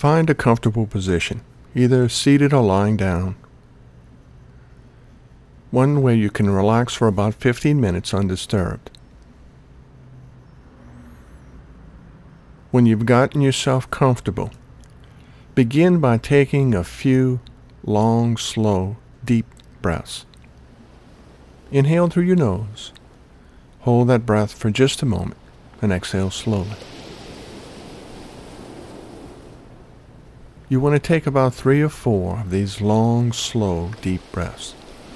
Find a comfortable position, either seated or lying down. One where you can relax for about 15 minutes undisturbed. When you've gotten yourself comfortable, begin by taking a few long, slow, deep breaths. Inhale through your nose. Hold that breath for just a moment and exhale slowly. You want to take about 3 or 4 of these long, slow, deep breaths.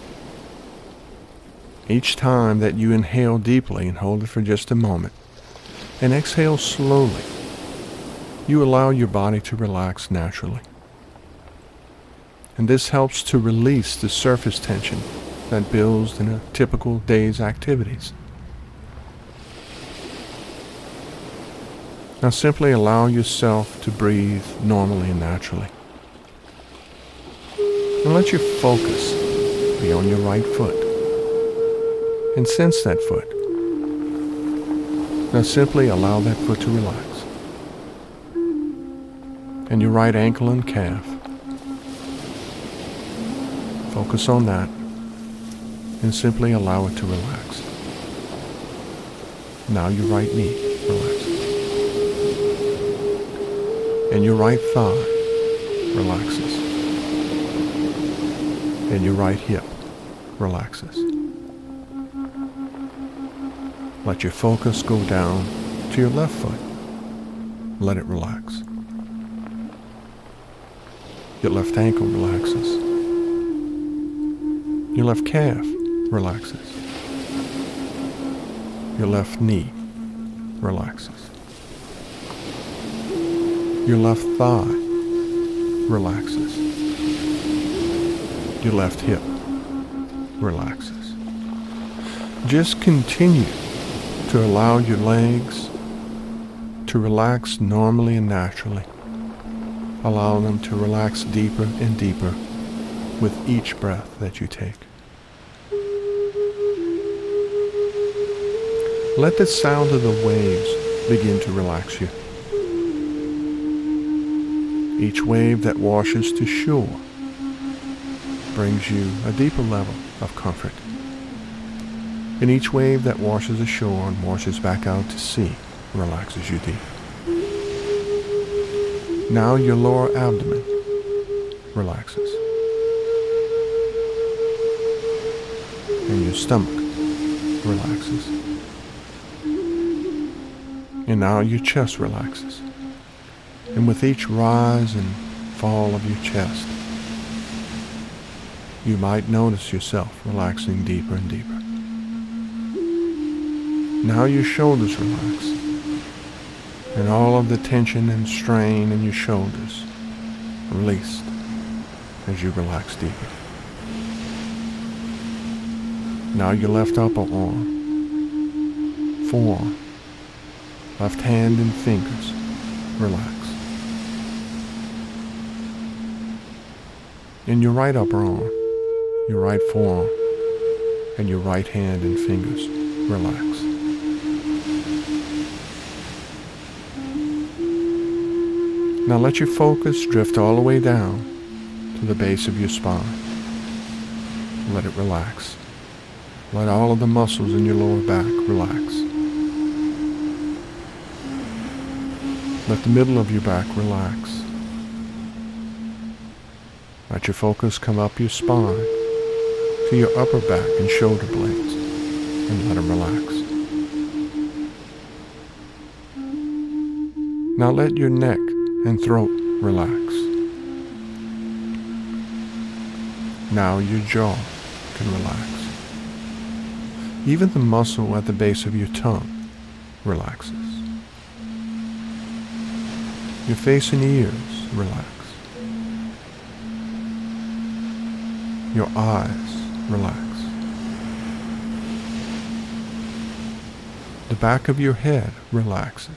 Each time that you inhale deeply and hold it for just a moment, and exhale slowly, you allow your body to relax naturally. And this helps to release the surface tension that builds in a typical day's activities. Now simply allow yourself to breathe normally and naturally. And let your focus be on your right foot. And sense that foot. Now simply allow that foot to relax. And your right ankle and calf. Focus on that. And simply allow it to relax. Now your right knee relaxes. And your right thigh relaxes. And your right hip relaxes. Let your focus go down to your left foot. Let it relax. Your left ankle relaxes. Your left calf relaxes. Your left knee relaxes. Your left thigh relaxes. Your left hip relaxes. Just continue to allow your legs to relax normally and naturally. Allow them to relax deeper and deeper with each breath that you take. Let the sound of the waves begin to relax you. Each wave that washes to shore brings you a deeper level of comfort. And each wave that washes ashore and washes back out to sea relaxes you deep. Now your lower abdomen relaxes. And your stomach relaxes. And now your chest relaxes. And with each rise and fall of your chest, you might notice yourself relaxing deeper and deeper. Now your shoulders relax, and all of the tension and strain in your shoulders released as you relax deeper. Now your left upper arm, forearm, left hand and fingers relax. In your right upper arm, your right forearm, and your right hand and fingers relax. Now let your focus drift all the way down to the base of your spine. Let it relax. Let all of the muscles in your lower back relax. Let the middle of your back relax. Let your focus come up your spine to your upper back and shoulder blades and let them relax. Now let your neck and throat relax. Now your jaw can relax. Even the muscle at the base of your tongue relaxes. Your face and ears relax. Your eyes relax. The back of your head relaxes.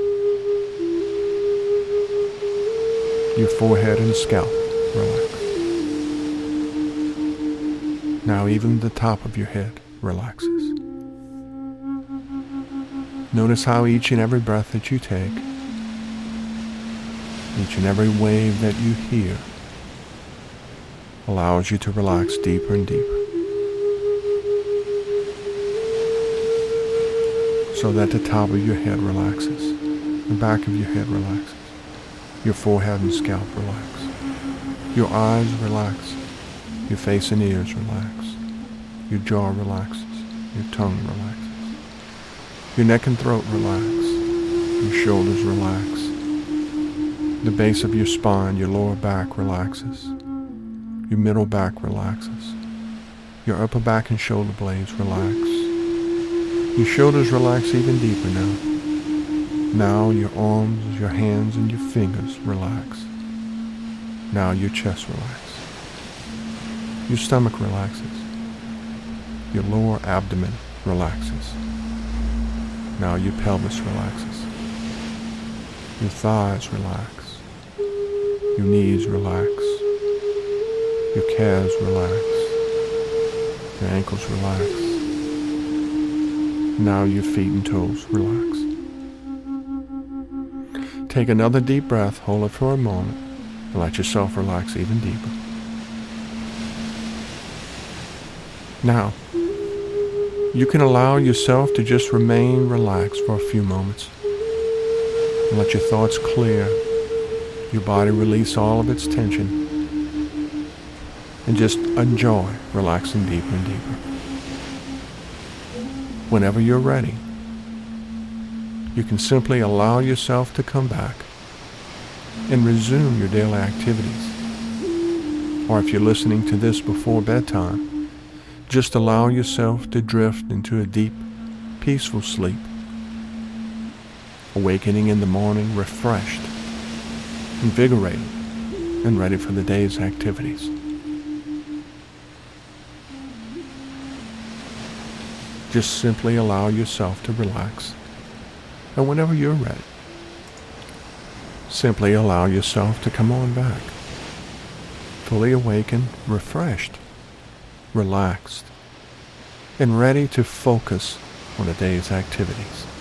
Your forehead and scalp relax. Now even the top of your head relaxes. Notice how each and every breath that you take Each and every wave that you hear allows you to relax deeper and deeper, so that the top of your head relaxes, the back of your head relaxes, your forehead and scalp relax, your eyes relax, your face and ears relax, your jaw relaxes, your tongue relaxes, your neck and throat relax, your shoulders relax, the base of your spine, your lower back relaxes, your middle back relaxes, your upper back and shoulder blades relax, your shoulders relax even deeper now. Now your arms, your hands, and your fingers relax. Now your chest relaxes. Your stomach relaxes. Your lower abdomen relaxes. Now your pelvis relaxes. Your thighs relax. Your knees relax. Your calves relax. Your ankles relax. Now your feet and toes relax. Take another deep breath, hold it for a moment, and let yourself relax even deeper. Now, you can allow yourself to just remain relaxed for a few moments and let your thoughts clear, your body release all of its tension, and just enjoy relaxing deeper and deeper. Whenever you're ready, you can simply allow yourself to come back and resume your daily activities. Or if you're listening to this before bedtime, just allow yourself to drift into a deep, peaceful sleep, awakening in the morning refreshed, invigorated, and ready for the day's activities. Just simply allow yourself to relax. And whenever you're ready, simply allow yourself to come on back, fully awakened, refreshed, relaxed, and ready to focus on the day's activities.